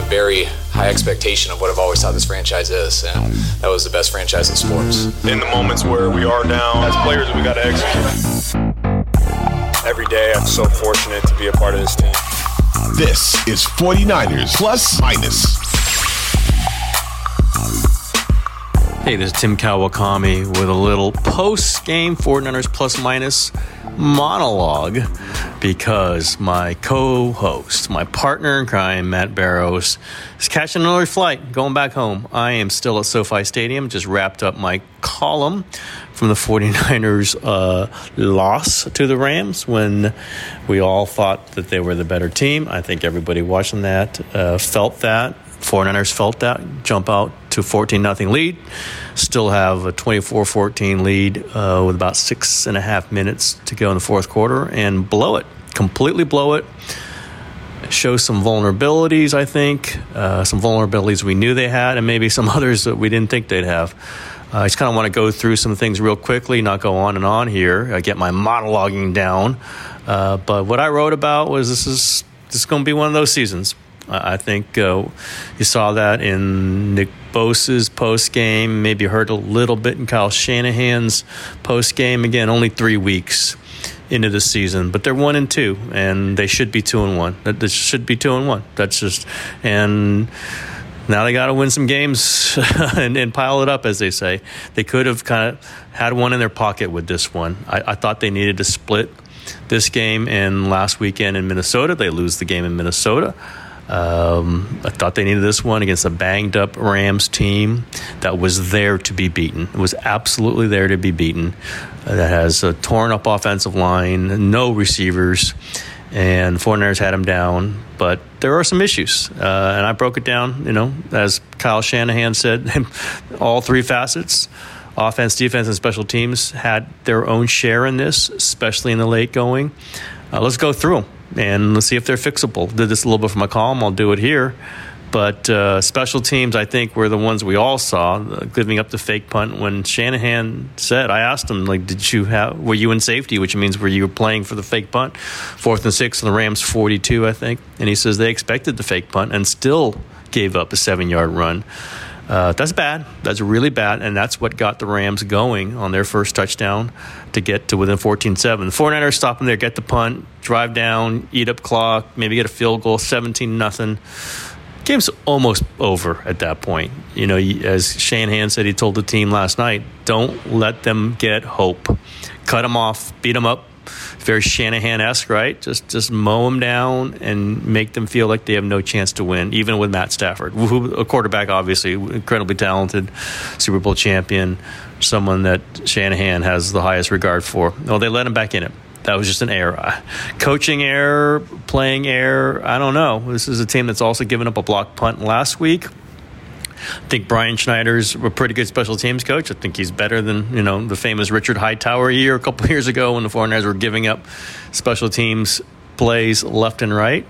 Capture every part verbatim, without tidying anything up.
very high expectation of what I've always thought this franchise is, and that was the best franchise in sports. In the moments where we are down, as players, we got to execute. Every day, I'm so fortunate to be a part of this team. This is forty-niners Plus Minus. Hey, this is Tim Kawakami with a little post-game forty-niners Plus Minus monologue because my co-host, my partner in crime, Matt Barrows, is catching another flight, going back home. I am still at SoFi Stadium, just wrapped up my column from the forty-niners uh, loss to the Rams when we all thought that they were the better team. I think everybody watching that uh, felt that. forty-niners felt that, jump out to fourteen nothing lead, still have a twenty-four fourteen lead uh, with about six and a half minutes to go in the fourth quarter and blow it, completely blow it. Show some vulnerabilities, I think, uh, some vulnerabilities we knew they had and maybe some others that we didn't think they'd have. Uh, I just kind of want to go through some things real quickly, not go on and on here. I get my monologuing down. Uh, but what I wrote about was this is, this is going to be one of those seasons. I think uh, you saw that in Nick Bosa's post-game, maybe heard a little bit in Kyle Shanahan's post-game. Again, only three weeks into the season, but they're one and two, and they should be two and one. That this should be two and one. That's just, and now they got to win some games and, and pile it up, as they say. They could have kind of had one in their pocket with this one. I, I thought they needed to split this game, and last weekend in Minnesota, they lose the game in Minnesota. Um, I thought they needed this one against a banged-up Rams team that was there to be beaten. It was absolutely there to be beaten. Uh, that has a torn-up offensive line, no receivers, and forty-niners had them down. But there are some issues, uh, and I broke it down, you know, as Kyle Shanahan said, all three facets. Offense, defense, and special teams had their own share in this, especially in the late going. Uh, let's go through them. And let's see if they're fixable. Did this a little bit for my column. I'll do it here. But uh, special teams, I think, were the ones we all saw, uh, giving up the fake punt. When Shanahan said, I asked him, like, did you have, were you in safety, which means were you playing for the fake punt? Fourth and six, and the Rams forty-two, I think. And he says they expected the fake punt and still gave up a seven-yard run. Uh, that's bad. That's really bad, and that's what got the Rams going on their first touchdown to get to within fourteen seven. The forty-niners stop them there, get the punt, drive down, eat up clock, maybe get a field goal, seventeen nothing. Game's almost over at that point. You know, as Shanahan said, he told the team last night, don't let them get hope. Cut them off, beat them up. Very Shanahan-esque, right? Just just mow them down and make them feel like they have no chance to win, even with Matt Stafford, who, a quarterback, obviously, incredibly talented, Super Bowl champion, someone that Shanahan has the highest regard for. Well, they let him back in it. That was just an error. Coaching error, playing error, I don't know. This is a team that's also given up a block punt last week. I think Brian Schneider's a pretty good special teams coach. I think he's better than, you know, the famous Richard Hightower year a couple of years ago when the forty-niners were giving up special teams plays left and right.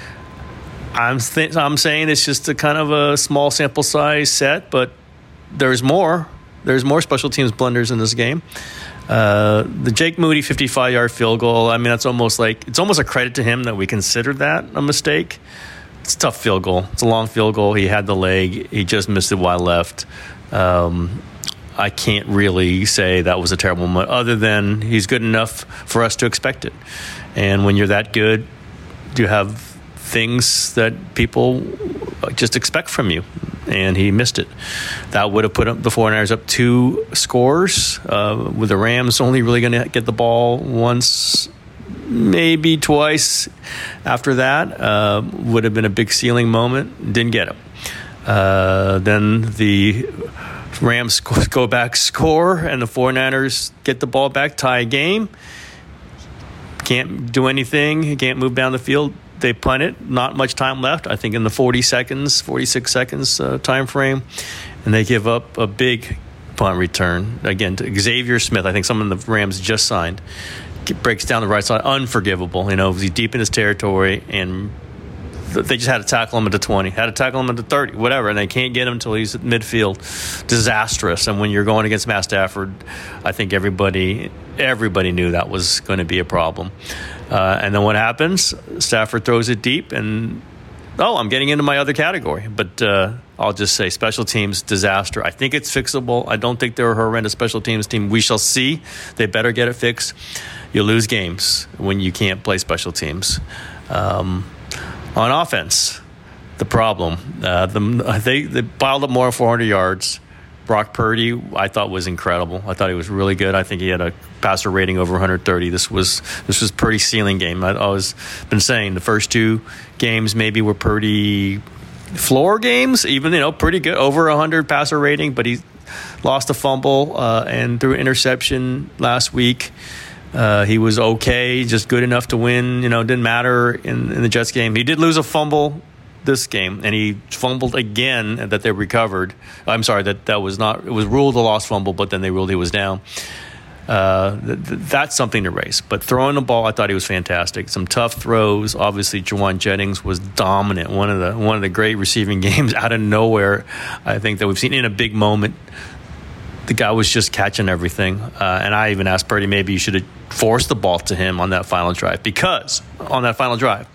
I'm th- I'm saying it's just a kind of a small sample size set, but there's more. There's more special teams blunders in this game. Uh, the Jake Moody fifty-five-yard field goal, I mean, that's almost like, it's almost a credit to him that we considered that a mistake. It's a tough field goal. It's a long field goal. He had the leg. He just missed it wide left. Um, I can't really say that was a terrible moment, other than he's good enough for us to expect it. And when you're that good, you have things that people just expect from you. And he missed it. That would have put up the forty-niners up two scores, uh, with the Rams only really going to get the ball once, maybe twice after that. Uh, would have been a big ceiling moment. Didn't get him. Uh, then the Rams go back, score, and the forty-niners get the ball back, tie a game. Can't do anything. Can't move down the field. They punt it. Not much time left. I think in the forty seconds, forty-six seconds uh, time frame. And they give up a big punt return. Again, to Xavier Smith. I think someone the Rams just signed. Breaks down the right side. Unforgivable. You know, he's deep in his territory, and they just had to tackle him at the twenty, had to tackle him at the thirty, whatever, and they can't get him until he's at midfield. Disastrous. And when you're going against Matt Stafford, I think everybody everybody knew that was going to be a problem. Uh, and then what happens? Stafford throws it deep, and oh, I'm getting into my other category. But uh, I'll just say special teams, disaster. I think it's fixable. I don't think they're a horrendous special teams team. We shall see. They better get it fixed. You lose games when you can't play special teams. Um, on offense, the problem. Uh, the, they, they piled up more than four hundred yards. Brock Purdy, I thought, was incredible. I thought he was really good. I think he had a passer rating over one hundred thirty. This was this was Purdy's ceiling game. I always been saying the first two games maybe were Purdy floor games, even, you know, pretty good, over one hundred passer rating, but he lost a fumble uh, and threw an interception last week. Uh, he was okay, just good enough to win. You know, didn't matter in, in the Jets game. He did lose a fumble this game, and he fumbled again that they recovered. I'm sorry, that that was not, it was ruled a lost fumble, but then they ruled he was down. Uh, th- th- that's something to race. But throwing the ball, I thought he was fantastic. Some tough throws. Obviously, Jauan Jennings was dominant. One of the one of the great receiving games out of nowhere, I think, that we've seen in a big moment. The guy was just catching everything. Uh, and I even asked Purdy, maybe you should have forced the ball to him on that final drive, because on that final drive,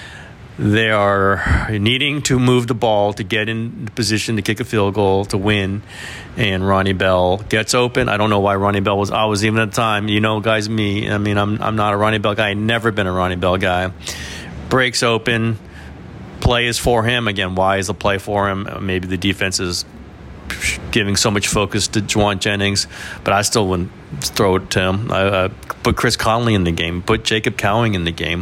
they are needing to move the ball to get in position to kick a field goal to win, and Ronnie Bell gets open. I don't know why Ronnie Bell was. I was even at the time, you know, guys, me. I mean, I'm I'm not a Ronnie Bell guy. I've never been a Ronnie Bell guy. Breaks open. Play is for him again. Why is the play for him? Maybe the defense is giving so much focus to Jauan Jennings, but I still wouldn't throw it to him. I uh, put Chris Conley in the game. Put Jacob Cowing in the game.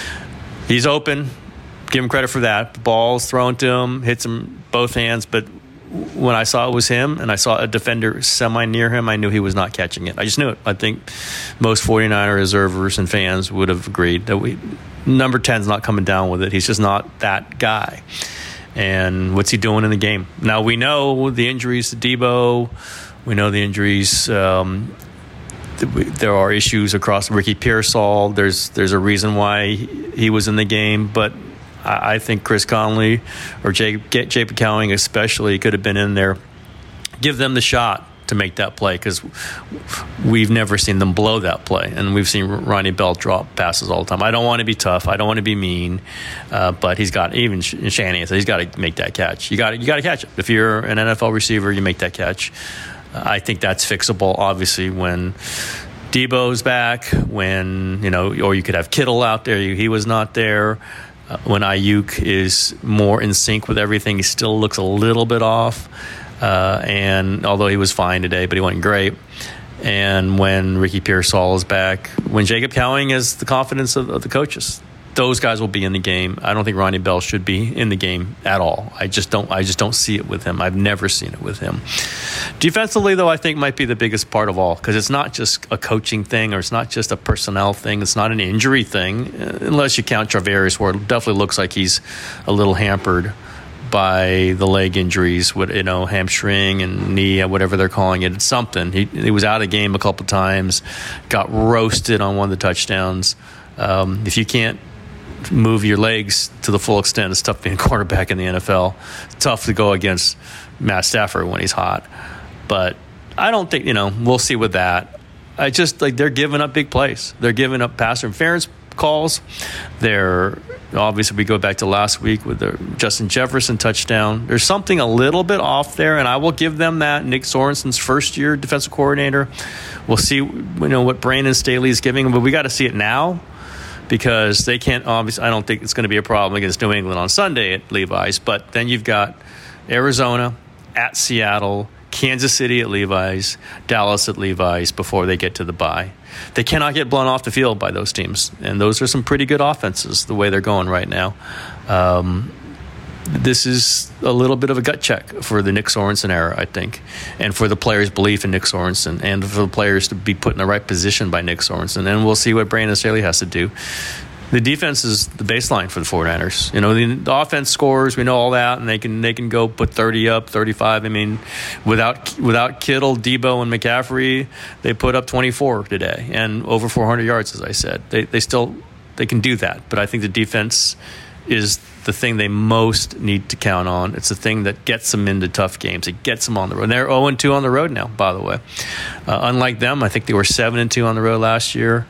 He's open. Give him credit for that. The ball's thrown to him, hits him both hands, but when I saw it was him and I saw a defender semi near him, I knew he was not catching it. I just knew it. I think most 49er observers and fans would have agreed that we number ten's not coming down with it. He's just not that guy. And what's he doing in the game? Now, we know the injuries to Debo. We know the injuries. Um, there are issues across Ricky Pearsall. There's there's a reason why he was in the game, but I think Chris Conley or Jacob, Jacob Cowing especially could have been in there. Give them the shot to make that play, because we've never seen them blow that play, and we've seen Ronnie Bell drop passes all the time. I don't want to be tough. I don't want to be mean, uh, but he's got, even Shanahan, he's got to make that catch. You got you got to catch it. If you're an N F L receiver, you make that catch. Uh, I think that's fixable, obviously, when Debo's back, when, you know, or you could have Kittle out there. He was not there. Uh, when Ayuk is more in sync with everything, he still looks a little bit off. Uh, and although he was fine today, but he wasn't great. And when Ricky Pearsall is back, when Jacob Cowing has the confidence of, of the coaches, those guys will be in the game. I don't think Ronnie Bell should be in the game at all. I just don't. I just don't see it with him. I've never seen it with him. Defensively, though, I think might be the biggest part of all, because it's not just a coaching thing, or it's not just a personnel thing. It's not an injury thing, unless you count Travarius, where it definitely looks like he's a little hampered by the leg injuries, with, you know, hamstring and knee, whatever they're calling it. It's something. He, he was out of game a couple times, got roasted on one of the touchdowns. Um, if you can't move your legs to the full extent, it's tough being a quarterback in the N F L. It's tough to go against Matt Stafford when he's hot. But I don't think, you know, we'll see with that. I just, like, they're giving up big plays. They're giving up pass interference calls. They're, obviously, we go back to last week with the Justin Jefferson touchdown. There's something a little bit off there, and I will give them that. Nick Sorensen's first year defensive coordinator. We'll see, you know, what Brandon Staley is giving them, but we got to see it now, because they can't, obviously, I don't think it's going to be a problem against New England on Sunday at Levi's. But then you've got Arizona at Seattle, Kansas City at Levi's, Dallas at Levi's before they get to the bye. They cannot get blown off the field by those teams. And those are some pretty good offenses, the way they're going right now. Um, this is a little bit of a gut check for the Nick Sorensen era, I think, and for the players' belief in Nick Sorensen, and for the players to be put in the right position by Nick Sorensen. And we'll see what Brandon Staley has to do. The defense is the baseline for the 49ers. You know, the, the offense scores, we know all that, and they can they can go put thirty up, thirty-five. I mean, without without Kittle, Debo, and McCaffrey, they put up twenty-four today and over four hundred yards, as I said. They they still they can do that, but I think the defense is the thing they most need to count on. It's the thing that gets them into tough games. It gets them on the road. And they're oh and two on the road now, by the way. Uh, unlike them, I think they were seven and two on the road last year.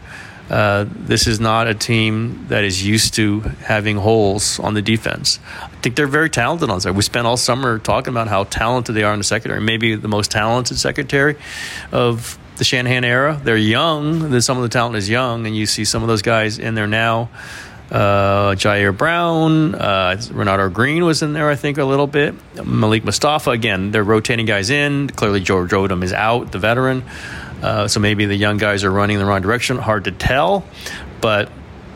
Uh, this is not a team that is used to having holes on the defense. I think they're very talented on the side. We spent all summer talking about how talented they are in the secondary, maybe the most talented secondary of the Shanahan era. They're young. Some of the talent is young, and you see some of those guys in there now. Uh, Jair Brown, uh, Renato Green was in there, I think, a little bit. Malik Mustafa, again, they're rotating guys in. Clearly, George Odom is out, the veteran. Uh, so maybe the young guys are running in the wrong direction. Hard to tell. But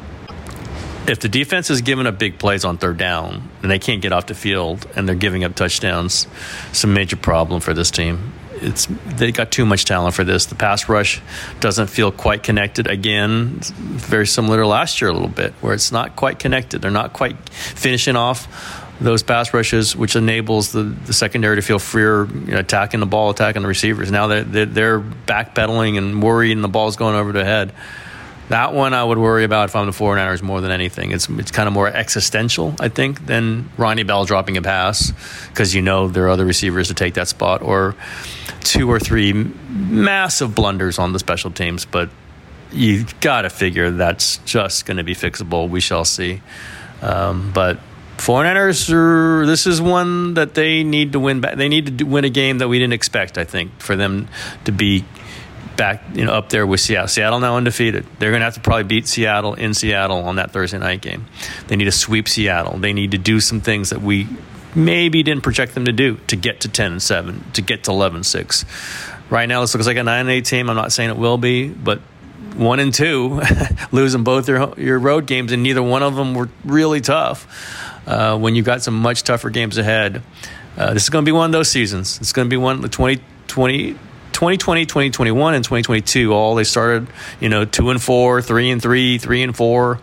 if the defense is giving up big plays on third down and they can't get off the field and they're giving up touchdowns, it's a major problem for this team. It's they got too much talent for this. The pass rush doesn't feel quite connected. Again, it's very similar to last year a little bit, where it's not quite connected. They're not quite finishing off those pass rushes, which enables the, the secondary to feel freer, you know, attacking the ball, attacking the receivers. Now they're, they're, they're backpedaling and worrying the ball's going over their head. That one I would worry about if I'm the 49ers more than anything. It's it's kind of more existential, I think, than Ronnie Bell dropping a pass, because you know there are other receivers to take that spot, or two or three massive blunders on the special teams. But you got to figure that's just going to be fixable. We shall see. Um, but 49ers, are, this is one that they need to win back. They need to do, win a game that we didn't expect, I think, for them to be back, you know, up there with Seattle. Seattle now undefeated. They're going to have to probably beat Seattle in Seattle on that Thursday night game. They need to sweep Seattle. They need to do some things that we maybe didn't project them to do to get to ten and seven, to get to eleven and six. Right now, this looks like a nine and eight team. I'm not saying it will be, but one and two, losing both your your road games, and neither one of them were really tough. Uh, when you've got some much tougher games ahead, uh, this is going to be one of those seasons. It's going to be one the twenty twenty. twenty twenty, twenty twenty-one, and twenty twenty-two, all they started, you know, two and four, three and three, three and four.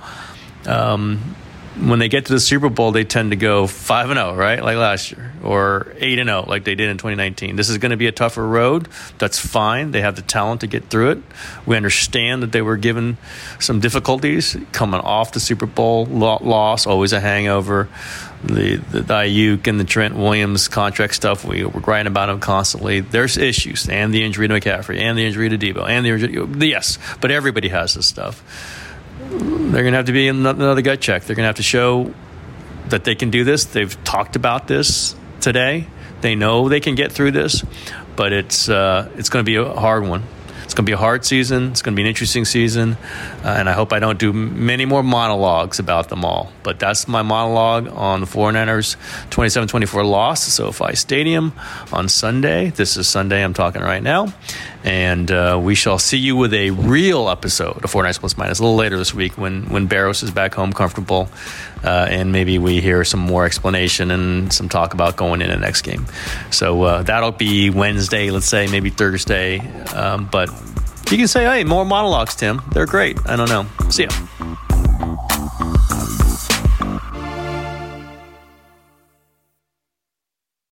Um, when they get to the Super Bowl, they tend to go five and zero, right, like last year, or eight and zero, like they did in twenty nineteen. This is going to be a tougher road. That's fine. They have the talent to get through it. We understand that they were given some difficulties coming off the Super Bowl loss, always a hangover. The, the, the Ayuk and the Trent Williams contract stuff, we, we're writing about them constantly. There's issues, and the injury to McCaffrey, and the injury to Debo, and the injury, yes, but everybody has this stuff. They're going to have to be in another gut check. They're going to have to show that they can do this. They've talked about this today. They know they can get through this, but it's uh, it's going to be a hard one. It's going to be a hard season. It's going to be an interesting season, uh, and I hope I don't do many more monologues about them all. But that's my monologue on the 49ers' twenty-seven twenty-four loss to SoFi Stadium on Sunday. This is Sunday. I'm talking right now. And uh, we shall see you with a real episode of 49ers Plus Minus a little later this week when, when Barros is back home comfortable, uh, and maybe we hear some more explanation and some talk about going in the next game. So uh, that'll be Wednesday, let's say, maybe Thursday. Um, but you can say, hey, more monologues, Tim. They're great. I don't know. See ya.